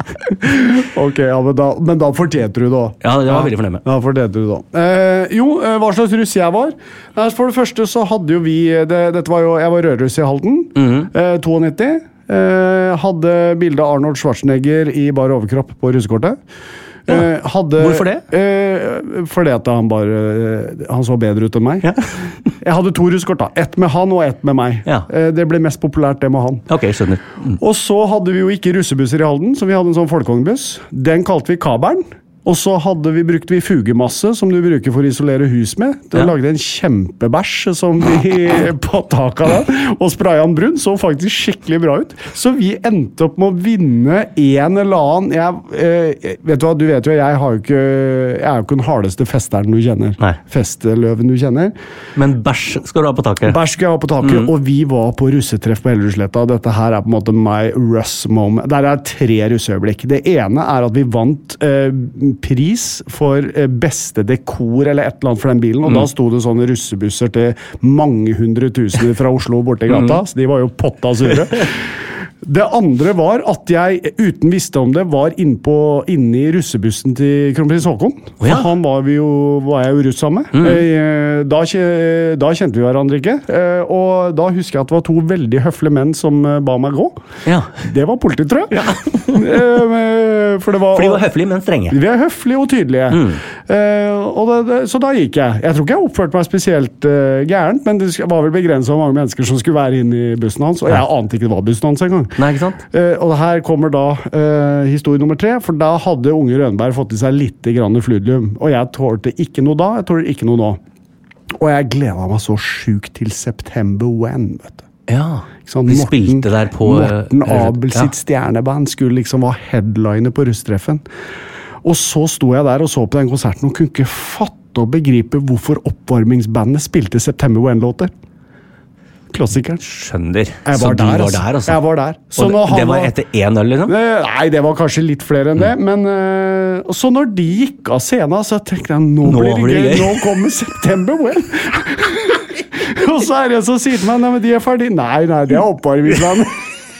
Ok, ja, men da, men da fortjente du det også. Ja, det var ja, veldig fornøyd med. Da fortjente du det eh, Jo, hva slags russ jeg var? For det første så hadde jo vi det, dette var jo, jeg var rødruss i Halden mm-hmm. eh, nittito eh, Hadde bildet av Arnold Schwarzenegger i bar overkropp på russekortet. Ja. Eh, hadde, Hvorfor det? Eh, fordi at han bare Han så bedre ut enn meg. Ja. Jeg hadde to russekort da. Ett med han og ett med meg. Ja. Eh, det ble mest populært det med han. Ok, skjønner. Mm. Og så hadde vi jo ikke russebusser i Halden, så vi hadde en sånn folkevognbuss. Den kalte vi Kabelen. Og så hadde vi, brukte vi fugemasse, som du bruker for å isolere hus med. Da ja. Lagde en kjempebæsj som vi på taket av den, og sprayet den brun, så faktisk skikkelig bra ut. Så vi endte opp med å vinne en eller annen. Jeg, eh, vet du hva, du vet jo, jeg, har jo ikke, jeg er jo ikke den hardeste festeren du kjenner. Nei. Festeløven du kjenner. Men bæsj skal du ha på taket. Bæsj skal jeg ha på taket, mm. og vi var på russetreff på Hellerudsletta. Dette her er på en måte my russ moment. Der er tre russeøyeblikk. Det ene er at vi vant eh, pris for beste dekor eller et eller annet for den bilen, og mm. da sto det sånne russebusser til mange hundre tusener fra Oslo borte i gata, mm. så de var jo potta sure. Det andre var at jeg, uten visste om det, var inne, på, inne i russebussen til kronprins Haakon. For oh, ja. Han var, vi jo, var jeg jo russ sammen med. Mm. Da, da kjente vi hverandre ikke. Og da husker jeg at det var to veldig høflige menn som ba meg gå. Ja. Det var politiet, tror jeg. Ja. For, det var, For de var høflige, men strenge. Vi er høflige og tydelige. Mm. Og det, det, så da gikk jeg. Jeg tror ikke jeg oppførte meg spesielt uh, gærent, men det var vel begrenset hvor mange mennesker som skulle være inne i bussen hans, og jeg ante ikke det var bussen hans en gang. Nei, ikke sant? Uh, og her kommer da uh, historie nummer tre, for da hadde unge Rønberg fått i seg litt grann fludium, og jeg tålte ikke noe da, jeg tålte ikke noe nå. Og jeg gledet meg så sjukt til September When, vet du. Ja, sånn, de Morten, spilte der på... Morten Abel sitt ja. Stjerneband skulle liksom ha headliner på russtreffen. Og så sto jeg der og så på den konserten og kunne ikke fatte og begripe hvorfor oppvarmingsbandet spilte September When-låter. Klassikeren. Skjønner. Jeg var, der, var der, altså. Jeg var der. Så og det, det var etter én øl, liksom? Nei, det var kanskje litt flere enn det. Mm. Men uh, så når de gikk av scenen, så tenkte jeg, nå, nå blir det gøy. Nå kommer September When. Og så er det en som sier til meg, nei, men de er ferdig. Nei, nei, det er oppvarmingsbandet.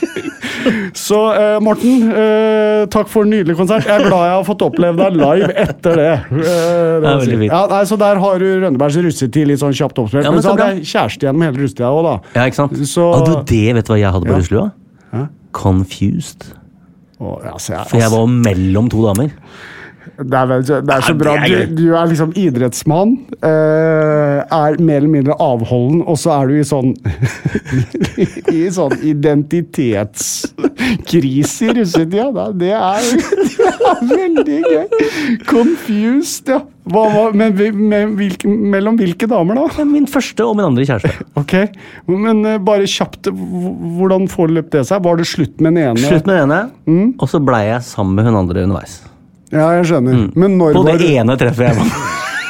Så uh, Morten, uh, takk for en nydelig konsert. Jeg er glad jeg har fått oppleve deg live etter det. Uh, det er veldig fint. Ja, nei, så der har du Rønnebergs russetid litt sånn kjapt oppspilt. Ja, men, men så hadde jeg kjæreste gjennom hele russetida også, da. Ja, ikke sant? Så, og du, det vet du hva jeg hadde på ja. Russelua? Ja? Confused. Oh, ja, så jeg, For jeg var mellom to damer. Det er, vel, det er så Ja, bra. det er Du, gøy. du er liksom idrettsmann, eh, er mer eller mindre avholden, og så er du i sånn i sånn identitetskrise i russetida. Da. Det, er, det er veldig gøy. Confused, ja. Hva, hva, men vi- med, hvilke, mellom hvilke damer, da? Min første og min andre kjæreste. Ok, men eh, bare kjapt, h- hvordan forløp det seg? Var det slutt med den ene? Slutt med den ene, og så ble jeg sammen med hun andre underveis. Ja, jeg skjønner. Men når På var, det du, ene treffet jeg var.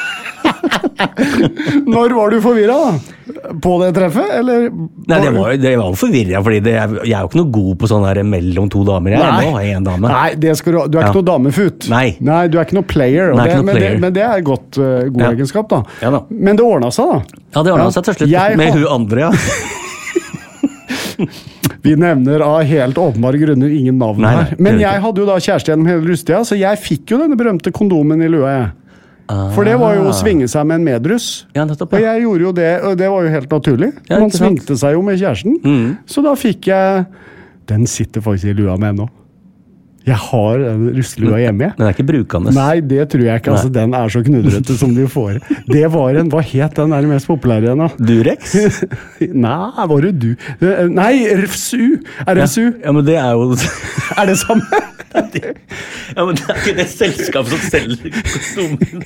når var du forvirra, da? På det treffet, eller? Nei, det var, det var forvirret, fordi det, jeg, jeg er jo ikke noe god på sånn der mellom to damer. Jeg Nei. må ha en dame. Nei, det skal du, du er ikke Ja. noe damefut. Nei. Nei, du er ikke noe player. Og Nei, det, ikke noe men, det, player. men det er godt, uh, god Ja. egenskap, da. Ja da. Men det ordna seg, da. Ja, det ordnet Ja. seg til slutt. Jeg Med har- hun andre, ja. Vi nevner av helt åpenbare grunner ingen navn Nei, nei, her. Men det gjør vi jeg ikke. hadde jo da kjæreste gjennom hele russetida, så jeg fikk jo denne berømte kondomen i lua, jeg. For det var jo å svinge seg med en medruss. Ja, nettopp. Og Ja. jeg gjorde jo det, og det var jo helt naturlig. Ja, Man ikke sant? svingte seg jo med kjæresten. Så da fikk jeg Den sitter faktisk i lua med ennå. Jeg har den russelua hjemme, jeg. Den er ikke brukende. Nei, det tror jeg ikke. Altså, den er så knudrete som de får. Det var en, Hva het den der mest populære igjen, da? Durex? Nei, var det du? Nei, R F S U! R F S U. Ja, men det er jo Er det samme? Ja, men det er ikke det selskapet som selger kondomer.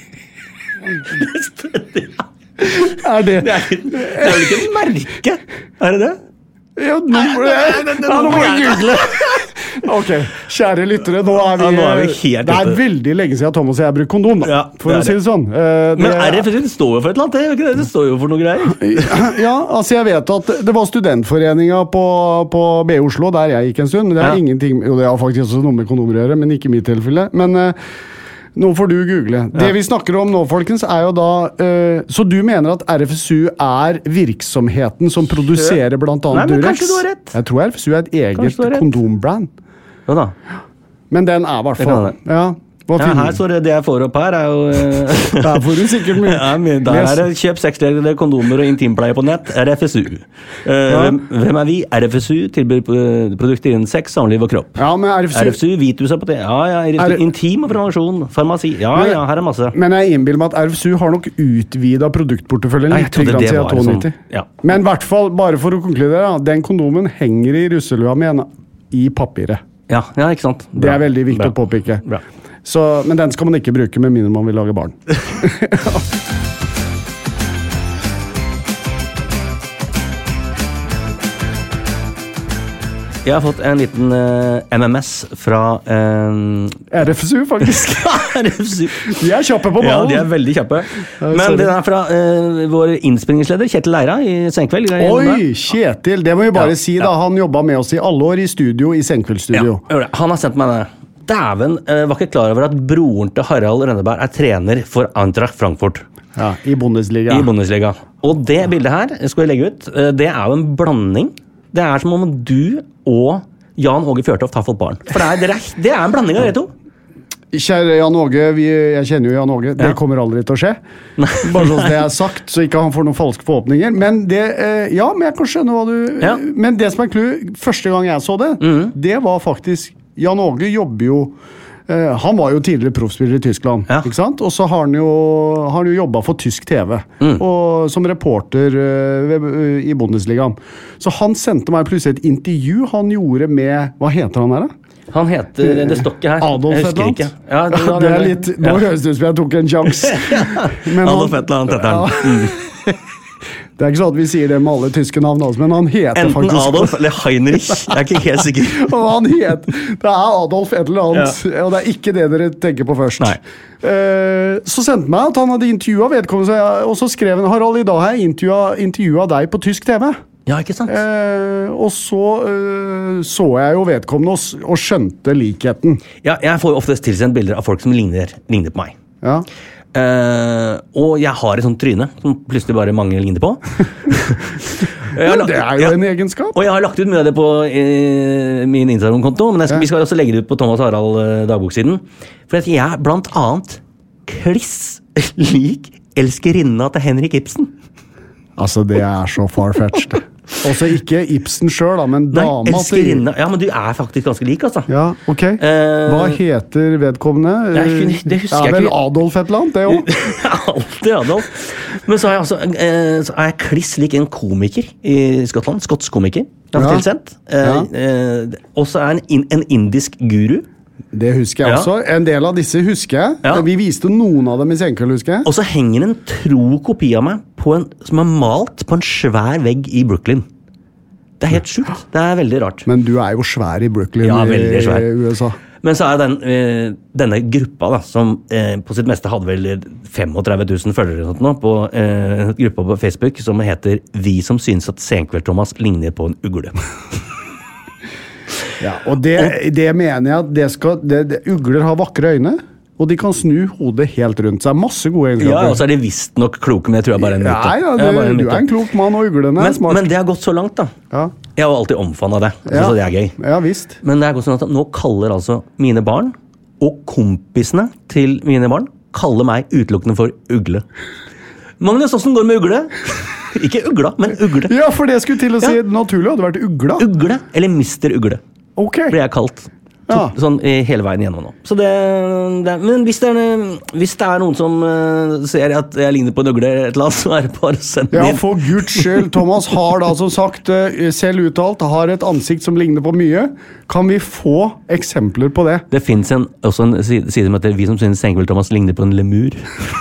Er det Det er, det er vel ikke et merke? Er det det? Ja, nå må jeg, ja, nå må jeg google! Ok, kjære lyttere, nå er vi, Ja, nå er vi helt Det er ute. veldig lenge siden Thomas og jeg har brukt kondom, da, Ja, for det å er si det sånn. Eh, Men det- R F S U står jo for et eller annet, det, gjør ikke det? Det står jo for noe greier. Ja, altså jeg vet at det var studentforeninga på, på B I Oslo, der jeg gikk en stund. Det er Ja. ingenting, jo det har faktisk også noe med kondomer å gjøre, men ikke i mitt tilfelle. Men eh, nå får du google. Det vi snakker om nå, folkens, er jo da eh, Så du mener at R F S U er virksomheten som produserer blant Nei, annet men Durex? kanskje du har rett. Jeg tror R F S U er et eget Kanskje du har rett. kondombrand. Jo da. Men den er i hvert Det fall kan ja, hva Ja, finner her du? står det det jeg får opp her, er jo eh, Der får du sikkert mye. ja, men Der er det kjøp sexleketøy, kondomer og intimpleie på nett. R F S U. Eh, hvem, hvem er vi? R F S U tilbyr eh, produkter innen sex, samliv og kropp. Ja, men R F S U R F S U, Hvithuset på det. Ja, ja, Er- intim og prevensjon. Farmasi. Ja, Men- ja, her er masse. Men jeg innbiller meg at R F S U har nok utvida produktporteføljen Ja, jeg litt trodde grann det siden var to sånn, nitti. ja. Men i hvert fall, bare for å konkludere, da, den kondomen henger i russelua mi ennå. I papiret. Ja, ja, ikke sant? Det Bra. er veldig viktig Bra. å påpeke. Bra. Så, men den skal man ikke bruke med mindre man vil lage barn. Jeg har fått en liten eh, M M S fra uh, R F S U, faktisk. R F S U. De er kjappe på Ja, ballen. de er veldig kjappe. sorry. Men den er fra eh, vår innspillingsleder Kjetil Leira i Senkveld. Oi, Kjetil! Det må vi bare Ja, si, da. Han jobba med oss i alle år i studio, i Senkveldstudio. Ja, gjør det. Han har sendt meg det. Dæven, eh, var ikke klar over at broren til Harald Rønneberg er trener for Eintracht Frankfurt Ja, I Bundesliga. i Bundesliga. Og det bildet her skal jeg legge ut. eh, Det er jo en blanding. Det er som om du og Jan Åge Fjørtoft har fått barn. For det er, det er, det er en blanding av dere to. Kjære Jan Åge, vi, jeg kjenner jo Jan Åge. Det Ja. kommer aldri til å skje. Bare sånn at det er sagt, så ikke han får noen falske forhåpninger. Men det, eh, ja, men jeg kan skjønne hva du Ja. Men det som er clou, første gang jeg så det, det var faktisk Jan Åge jobber jo eh, Han var jo tidligere proffspiller i Tyskland, Ja. ikke sant? Og så har han jo, har han jo jobba for tysk T V, og som reporter eh, ved, eh, i Bundesligaen. Så han sendte meg plutselig et intervju han gjorde med Hva heter han her, da? Han heter Det står ikke her. Adolf jeg et husker eller ikke. annet? Ja, det, Ja, det er litt, nå ja. høres det ut som jeg tok en sjanse. Men Adolf han- et eller annet heter han. Ja. Det er ikke sånn at vi sier det med alle tyske navn, altså, men han heter Enten faktisk Adolf eller Heinrich. Jeg er ikke helt sikker. Og han het, Det er Adolf et eller annet, og det er ikke det dere tenker på først. Nei. Eh, så sendte han meg at han hadde intervjua vedkommende, så jeg- og så skrev han Harald, i dag har jeg intervjua, intervjua deg på tysk T V. Ja, ikke sant? Eh, og så eh, så jeg jo vedkommende og, s- og skjønte likheten. Ja, jeg får jo oftest tilsendt bilder av folk som ligner, ligner på meg. Ja. Eh, og jeg har et sånt tryne som plutselig bare mange ligner på. Jeg har Men lagt- det er jo ja, en egenskap. Og jeg har lagt ut mye av det på eh, min Instagram-konto, men jeg skal, Ja. vi skal også legge det ut på Thomas Harald eh, dagbokssiden. For at jeg er blant annet kliss lik elskerinna til Henrik Ibsen. Altså, det er så far-fetched. Også ikke Ibsen selv da, men Nei, dama til... elskerinne. Ja, men du er faktisk ganske lik, altså. Ja, ok. Eh, Hva heter vedkommende? Det, er ikke, det husker ja, jeg vel ikke. Adolf et eller annet, det også. Alltid Adolf. Men så er jeg, altså, eh, så er jeg kliss lik en komiker i Skottland, skotsk komiker. Jeg har Ja. tilsendt. Eh, Ja. eh, også er en, in, en indisk guru. Det husker jeg Ja. også. En del av disse husker jeg. Ja. Vi viste noen av dem i Senkveld, husker jeg. Og så henger en tro kopi av meg på en, som er malt på en svær vegg i Brooklyn. Det er helt sjukt. Det er veldig rart. Men du er jo svær i Brooklyn Ja, veldig svær. i U S A. Men så er den, eh, denne gruppa da, som eh, på sitt meste hadde vel tretifem tusen følgere eller noe, på eh, en gruppe på Facebook som heter Vi som synes at Senkveld-Thomas ligner på en ugle. Ja, og det, det mener jeg at det skal, det, det, ugler har vakre øyne, og de kan snu hodet helt rundt. Så det er masse gode Ja, egenskaper. og så er de visst nok kloke, men jeg tror jeg bare er en myte. Ja, ja, Jeg er bare du, du myte. er en klok mann, og uglene er men, smart. men det har gått så langt, da. Ja. Jeg var alltid omfavnet av det. Jeg synes Ja. at det er gøy. Ja, visst. Men det er gått sånn at nå kaller altså mine barn, og kompisene til mine barn, kaller meg utelukkende for ugle. Magnus, hvordan går det med ugle? Ikke ugla, men ugle. Ja, for det skulle til å si Ja. naturlig hadde vært ugla. Ugle, eller mister Ugle, Ok. blir jeg kalt. Ja. Så, sånn i hele veien gjennom nå. Så det, det, men hvis det, er, hvis det er noen som uh, ser at jeg ligner på en ugle et eller annet, så er det bare å sende Ja, inn. for Guds skyld. Thomas har da som sagt, eh, selv uttalt, har et ansikt som ligner på mye. Kan vi få eksempler på det? Det finnes en, også en side side som heter Vi som synes Senkveld-Thomas ligner på en lemur.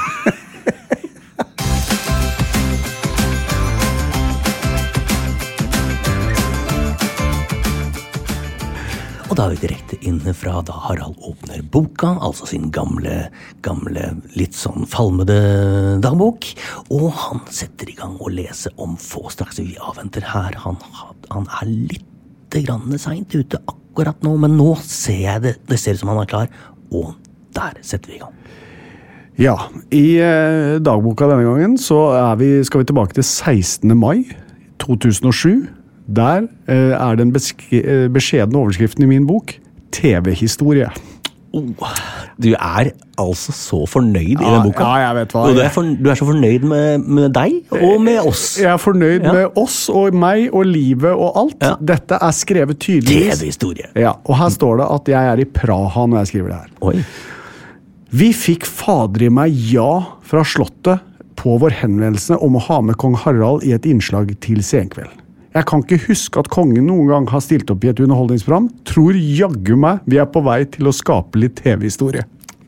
Og da er vi direkte inne fra da Harald åpner boka, altså sin gamle, gamle, litt sånn falmede dagbok, og han setter i gang å lese om få straks vi avventer her. Han, han er litt grann sent ute akkurat nå, men nå ser jeg det, det ser ut som han er klar, og der setter vi i gang. Ja, i eh, dagboka denne gangen så er vi, skal vi tilbake til sekstende mai to tusen og sju. Der eh, er den besk- eh, beskjedne overskriften i min bok T V-historie. Oh, du er altså så fornøyd i Ja, den boka. ja, jeg vet hva. Og du er, for, du er så fornøyd med, med deg og med oss. Jeg er fornøyd Ja. med oss og meg og livet og alt. Ja. Dette er skrevet tydeligvis. T V-historie. Ja, og her står det at jeg er i Praha når jeg skriver det her. Oi. Vi fikk fader i meg ja fra slottet på vår henvendelse om å ha med kong Harald i et innslag til Senkveld. Jeg kan ikke huske at kongen noen gang har stilt opp i et underholdningsprogram. Tror jaggu meg vi er på vei til å skape litt T V-historie.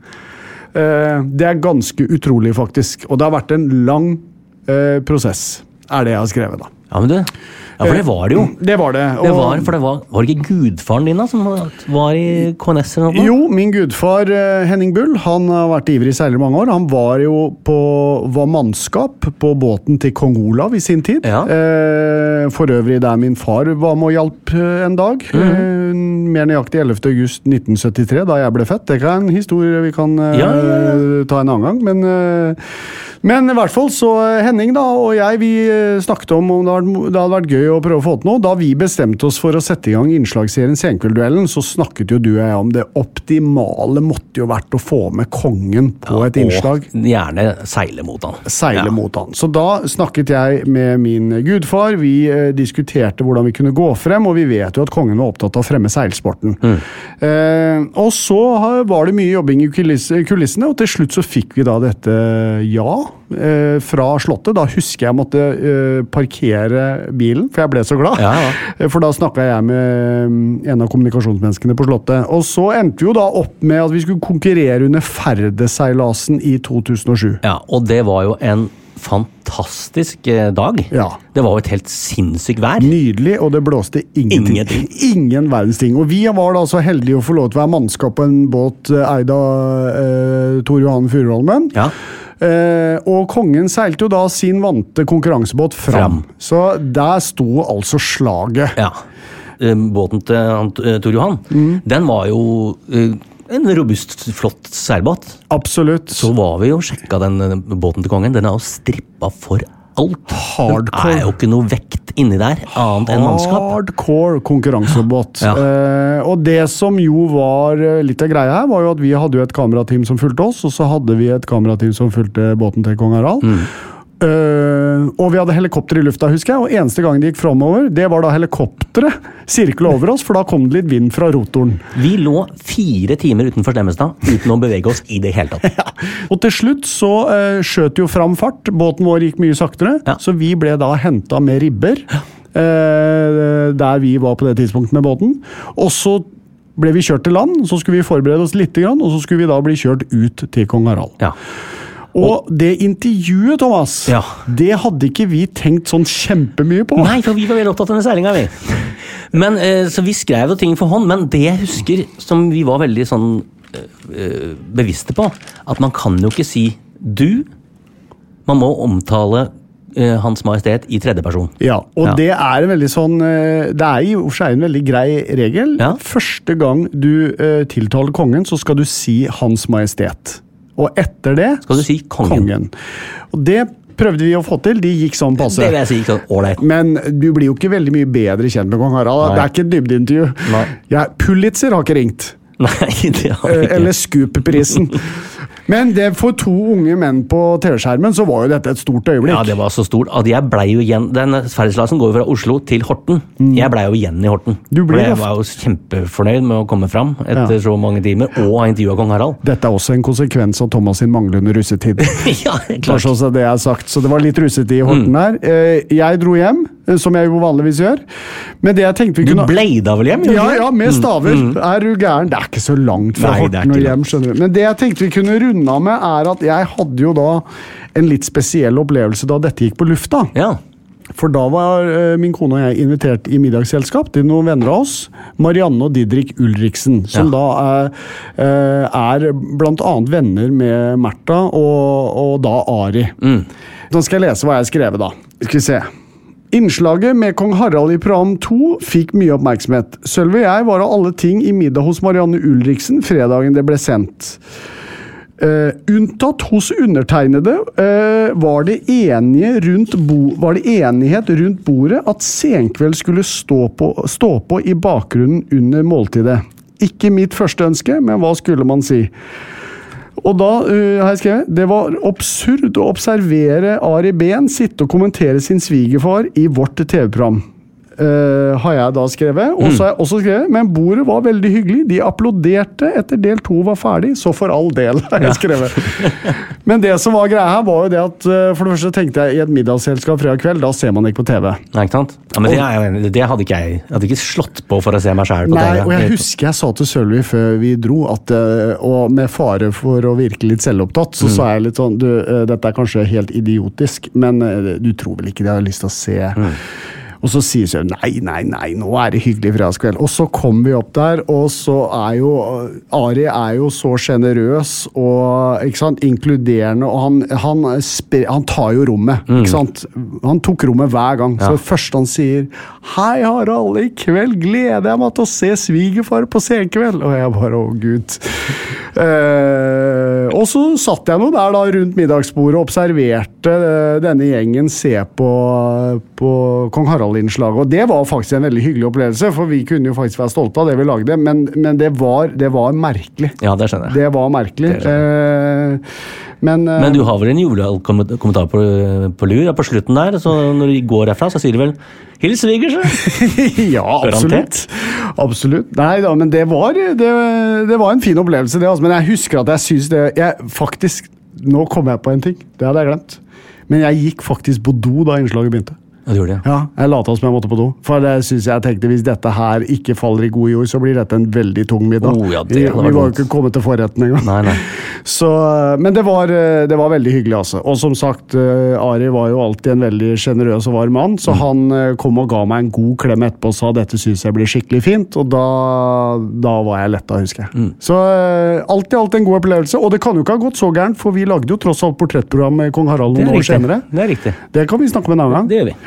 Eh, det er ganske utrolig faktisk, og det har vært en lang eh, prosess, er det jeg har skrevet da. Ja, men du, ja, for det var det jo. Det var det. Det og- var, for det var, var det ikke gudfaren din da, som var i K N S eller noe? Jo, min gudfar eh, Henning Bull, han har vært ivrig seiler i mange år. Han var jo på, var mannskap på båten til kong Olav i sin tid. Ja. Eh, for øvrig der min far var med å hjelpe eh, en dag. Mhm. eh, mer nøyaktig ellevte august nitten syttitre, da jeg ble født. Det er en historie vi kan eh, Ja, ja, ja. ta en annen gang. Men, eh, men i hvert fall så eh, Henning da, og jeg, vi eh, snakket om om det hadde, vært- det hadde vært gøy å prøve å få til noe. Da vi bestemte oss for å sette i gang innslagsserien Senkveldduellen, så snakket jo du og jeg om det optimale måtte jo vært å få med kongen på et innslag. Og gjerne seile mot han. Seile Ja. mot han. Så da snakket jeg med min gudfar, vi eh, diskuterte hvordan vi kunne gå frem, og vi vet jo at kongen var opptatt av å fremme seilsporten. Mm. Eh, og så har- var det mye jobbing i kuliss, kulissene, og til slutt så fikk vi da dette ja eh, fra slottet. Da husker jeg måtte eh, parkere bilen, for jeg ble så glad. Ja, ja. Eh, For da snakket jeg med mm, en av kommunikasjonsmenneskene på slottet. Og så endte vi jo da opp med at vi skulle konkurrere under Ferdeseilasen i to tusen og sju. Ja, og det var jo en fantastisk eh, dag. Ja. Det var jo et helt sinnssykt vær. Nydelig, og det blåste ingenting. Ingenting. Ingen verdens ting. Og vi var da så heldige å få lov til å være mannskap på en båt eh, eid av eh, Tor Johan Furuholmen. Ja. Eh, og kongen seilte jo da sin vante konkurransebåt fram. Fram. Så der sto altså slaget. Ja. Eh, Båten til han, eh, Tor Johan, Mm. den var jo eh, en robust, flott seilbåt. Absolutt. Så var vi jo sjekka den eh, båten til kongen. Den er jo strippa for alt. Hardcore. Det er jo ikke noe vekt inni der, annet enn mannskap. Hardcore konkurransebåt. Ja. Eh, og det som jo var eh, litt av greia her, var jo at vi hadde jo et kamerateam som fulgte oss, og så hadde vi et kamerateam som fulgte båten til kong Harald. Mm. Uh, og vi hadde helikopter i lufta, husker jeg, og eneste gang det gikk fremover, det var da helikopteret sirklet over oss, for da kom det litt vind fra rotoren. Vi lå fire timer utenfor Slemmestad uten å bevege oss i det hele tatt. Ja. Og til slutt så uh, skjøt jo fram fart, båten vår gikk mye saktere, ja. Så vi ble da hentet med ribber, uh, der vi var på det tidspunktet med båten, og så ble vi kjørt til land, så skulle vi forberede oss litt, og så skulle vi da bli kjørt ut til Kong Harald. Ja. Og det intervjuet, Thomas, ja. Det hadde ikke vi tenkt sånn kjempemye på. Nei, for vi var veldig opptatt av denne seilinga, vi. Men, eh, så vi skrev jo ting for hånd, men det jeg husker, som vi var veldig sånn eh, bevisste på, at man kan jo ikke si du, man må omtale eh, Hans Majestet i tredje person. Ja, og ja. Det er en veldig sånn, eh, det er jo for seg en veldig grei regel. Ja. Første gang du eh, tiltaler kongen, så skal du si Hans Majestet. Og etter det skal du si kongen. kongen. Og det prøvde vi å få til, de gikk sånn passe. Det vil jeg si ikke sånn ålreit. Men du blir jo ikke veldig mye bedre kjent med kong Harald. Nei. Det er ikke et dybdeintervju. Ja, Pulitzer har ikke ringt. Nei, det har ikke. Eller Scoop-prisen. Men det for to unge menn på T V-skjermen så var jo dette et stort øyeblikk. Ja, det var så stort at jeg ble jo igjen, den ferdighetslasen går jo fra Oslo til Horten. Mm. Jeg ble jo igjen i Horten. Du ble jeg var jo kjempefornøyd med å komme fram etter ja. Så mange timer, og ha intervjuet kong Harald. Dette er også en konsekvens av Thomas sin manglende russetid. Ja, klart. Kanskje også det jeg har sagt. Så det var litt russetid i Horten her. Mm. Jeg dro hjem, som jeg jo vanligvis gjør. Men det jeg tenkte vi kunne... Du bleida vel hjem? Ja, ja, med staver. Mm. Er du gæren? Det er ikke så langt fra Nei, Horten og hjem, skjønner du. Men det jeg tenkte vi kunne runde av med er at jeg hadde jo da en litt spesiell opplevelse da dette gikk på lufta. Ja. For da var uh, min kone og jeg invitert i middagsselskap til noen venner av oss, Marianne og Didrik Ulriksen, som ja. Da er, uh, er blant annet venner med Märtha og, og da Ari. Mm. Nå skal jeg lese hva jeg skrev da. Skal vi se. Innslaget med kong Harald i program to fikk mye oppmerksomhet. Sølvi og jeg var av alle ting i middag hos Marianne Ulriksen fredagen det ble sendt. Uh, unntatt hos undertegnede uh, var, det enige rundt bo, var det enighet rundt bordet at senkveld skulle stå på, stå på i bakgrunnen under måltidet. Ikke mitt første ønske, men hva skulle man si? Og da uh, har jeg skrevet, det var absurd å observere Ari Behn sitte og kommentere sin svigerfar i vårt T V-program. Uh, har jeg da skrevet, og så har jeg også skrevet, men bordet var veldig hyggelig, de applauderte etter del to var ferdig, så for all del har jeg skrevet. Men det som var greia her var jo det at, uh, for det første tenkte jeg i et middagsselskap fredag kveld, da ser man ikke på T V. Nei, ikke sant? Ja, men det, er, det hadde ikke jeg, jeg hadde ikke slått på for å se meg selv på Nei, T V. Og jeg husker jeg sa til Sølvi før vi dro, at, uh, og med fare for å virke litt selvopptatt, så mm. sa jeg litt sånn, du, uh, dette er kanskje helt idiotisk, men uh, du tror vel ikke det, jeg har lyst til å se... Mm. Og så sier jeg, nei, nei, nei, nå er det hyggelig fredagskveld. Og så kom vi opp der, og så er jo, Ari er jo så generøs og, ikke sant, inkluderende, og han, han, spre, han tar jo rommet, mm. ikke sant? Han tok rommet hver gang. Ja. Så først han sier, hei Harald, i kveld gleder jeg meg til å se svigerfar på senkveld. Og jeg bare, å Gud. eh, og så satt jeg nå der da rundt middagsbordet og observerte denne gjengen se på, på Kong Harald innslag, og det var faktisk en veldig hyggelig opplevelse, for vi kunne jo faktisk være stolte av det vi lagde, men, men det, var, det var merkelig. Ja, det skjønner jeg. Det var merkelig. Det eh, men, eh, men du har vel en jovial kommentar på, på lur, på slutten der, så når du går herfra, så sier du vel hils svigers? Ja, absolutt. Absolutt. Nei da, men det var, det, det var en fin opplevelse, det, altså. Men jeg husker at jeg synes det, jeg faktisk, nå kom jeg på en ting, det hadde jeg glemt, men jeg gikk faktisk på do da innslaget begynte. Ja, du gjorde det. Ja, jeg lata som jeg måtte på do. For det synes jeg tenkte, hvis dette her ikke faller i god jord, så blir dette en veldig tung middag. Oh, ja, det vi, vi var jo ikke kommet til forretten engang. Nei, nei. Så, men det var, det var veldig hyggelig, altså. Og som sagt, Ari var jo alltid en veldig generøs og varm mann, så mm. han kom og ga meg en god klem etterpå og sa, dette synes jeg blir skikkelig fint, og da, da var jeg letta, husker jeg. Mm. Så alt i alt en god opplevelse, og det kan jo ikke ha gått så gærent, for vi lagde jo tross alt portrettprogram med Kong Harald noen år senere. Det er riktig. Det kan vi snakke med en annen gang. Det gjør vi.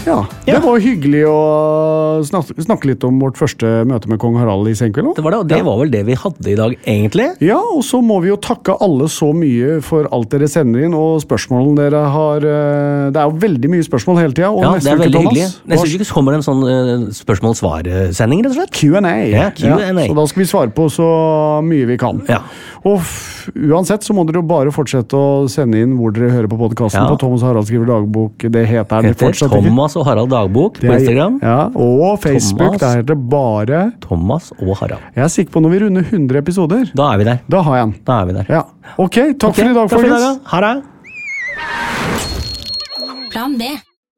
Ja, det var hyggelig å snakke, snakke litt om vårt første møte med Kong Harald i Senkveld. Det var det, og det ja. var vel det vi hadde i dag, egentlig. Ja, og så må vi jo takke alle så mye for alt dere sender inn, og spørsmålene dere har... Det er jo veldig mye spørsmål hele tiden. Og ja, neste det er uke, veldig Thomas, hyggelig. Neste uke kommer det en sånn uh, spørsmål-svar-sending, rett og slett. Q and A. Ja, Q and A. Ja, så da skal vi svare på så mye vi kan. Ja. Og f uansett så må dere jo bare fortsette å sende inn hvor dere hører på podcasten ja. på Thomas Harald skriver dagbok. Det heter den fortsatt ikke. Thomas og Harald Dagbok på Instagram. Ja, og Facebook, Thomas, der heter det bare Thomas og Harald. Jeg er sikker på når vi runder hundre episoder. Da er vi der. Da har jeg den. Da er vi der. Ja. Ok, takk okay, for i dag, folkens. Ha det. Plan B.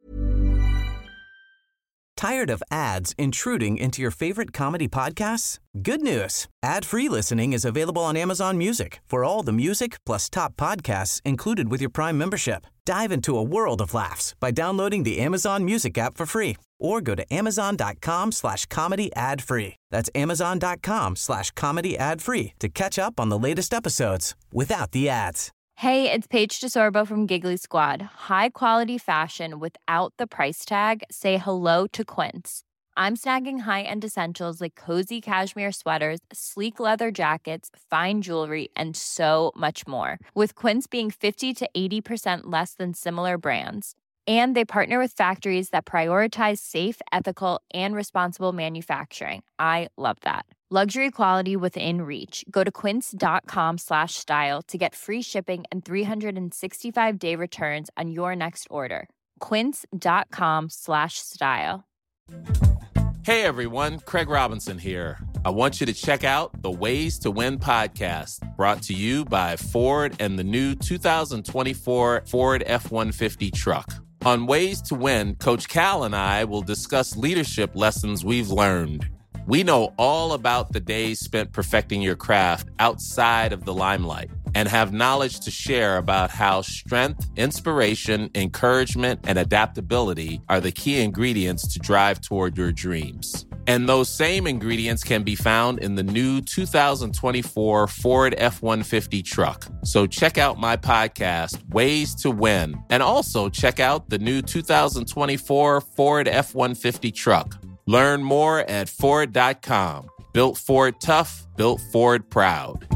Tired of ads intruding into your favorite comedy podcasts? Good news. Ad-free listening is available on Amazon Music for all the music plus top podcasts included with your Prime membership. Dive into a world of laughs by downloading the Amazon Music app for free or go to amazon.com slash comedy ad free. That's amazon.com slash comedy ad free to catch up on the latest episodes without the ads. Hey, it's Paige DeSorbo from Giggly Squad. High quality fashion without the price tag. Say hello to Quince. I'm snagging high-end essentials like cozy cashmere sweaters, sleek leather jackets, fine jewelry, and so much more. With Quince being fifty to eighty percent less than similar brands. And they partner with factories that prioritize safe, ethical, and responsible manufacturing. I love that. Luxury quality within reach. Go to quince.com slash style to get free shipping and three sixty-five day returns on your next order. Quince.com slash style. Hey everyone, Craig Robinson here. I want you to check out the Ways to Win podcast, brought to you by Ford and the new two thousand twenty-four Ford F one fifty truck. On Ways to Win, Coach Cal and I will discuss leadership lessons we've learned. We know all about the days spent perfecting your craft outside of the limelight and have knowledge to share about how strength, inspiration, encouragement, and adaptability are the key ingredients to drive toward your dreams. And those same ingredients can be found in the new two thousand twenty-four Ford F one fifty truck. So check out my podcast, Ways to Win, and also check out the new two thousand twenty-four Ford F one fifty truck. Learn more at Ford dot com. Built Ford tough, built Ford proud.